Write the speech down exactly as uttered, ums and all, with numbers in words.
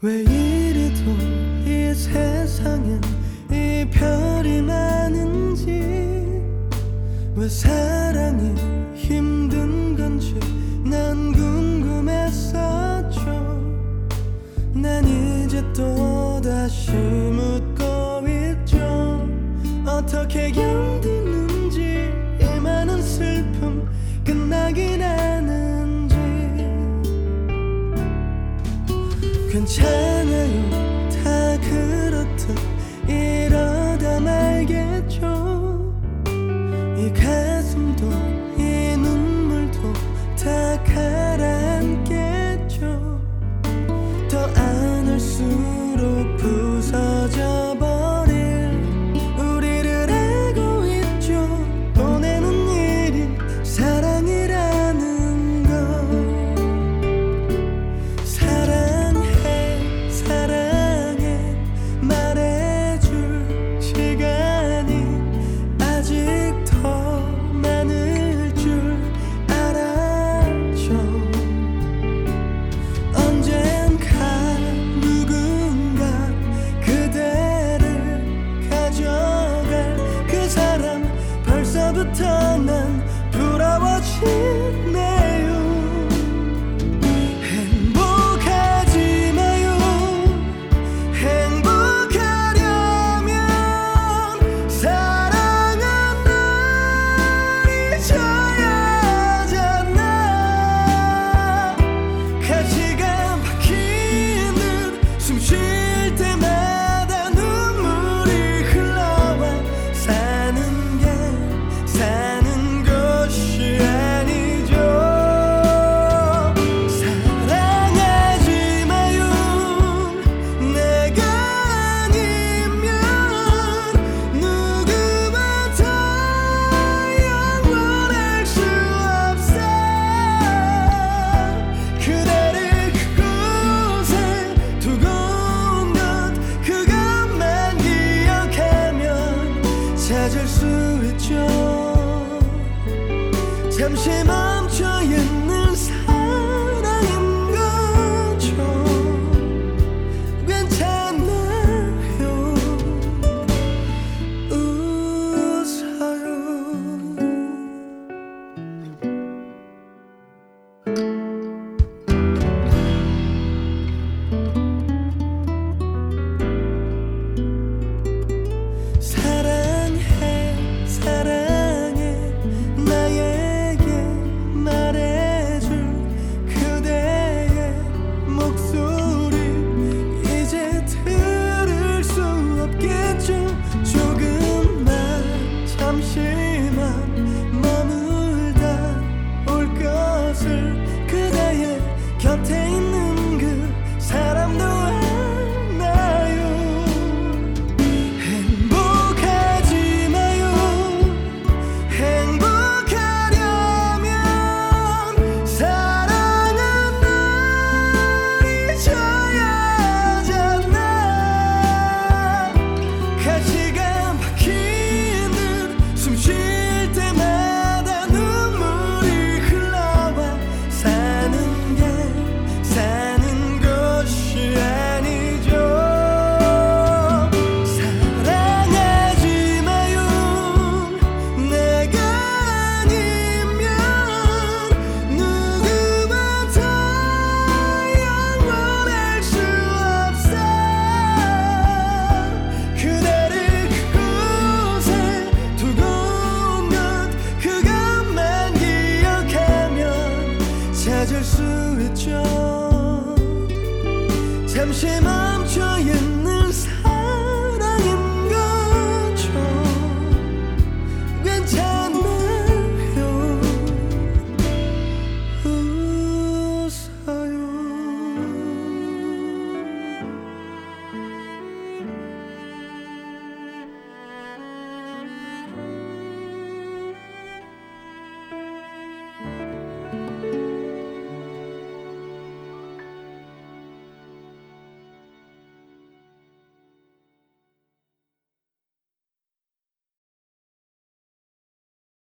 왜 이리도 이 세상엔 이별이 많은지, 왜 사랑이 힘든 건지 난 궁금했었죠. 난 이제 또다시 묻고 있죠. 어떻게 견디는지, 이 많은 슬픔 끝나긴 하는지. 괜찮아요, 다 그렇듯 이러다 말겠죠. 이 가슴도 이 눈물도 다 가라앉겠죠. 더 안을수록 부서져 버릴 우리를 알고 있죠. 보내는 일이 사랑이라는 거. 사랑해 사랑해 말해줄 시간이 아직 더 많을 줄 알았죠. 언젠가 누군가 그대를 가져갈 그 사람 벌써부터 난 부러워지네요. 행복하지 마요. 행복하려면 사랑은 널 잊어야 하잖아. 가시가 박힌 듯 숨 쉴 때마다 눈물이 흘러와. 사는 게 사는 것이 아니죠. 사랑하지 마요. 내가 아니면 누구보다 영원할 수 없어. 그대를 그곳에 두고 온 것, 그것만 기억하면 찾을 수 있죠. 잠시 멈춰 있는 사랑인 거죠. 괜찮아요. 웃어요. 사랑해 사랑해 나에게 말해줄 그대의 목소리 이제 들을 수 없겠죠. 조금만 잠시만 머물다 올 것을 그대의 곁에 있는 그 사람도 알나요. 행복하지 마요. 행복하려면 사랑은 널 잊어야 하잖아. 가시가 박힌 듯 숨 쉴 때마다 눈물이 흘러와. 사는 게 사는 것이 아니죠. 사랑하지 마요. 내가 아니면 누구보다 영원할 수 없어. 그대를 그곳에 두고 온 것, 그것만 기억하면 찾을 수 있죠. 잠시 멈춰 있는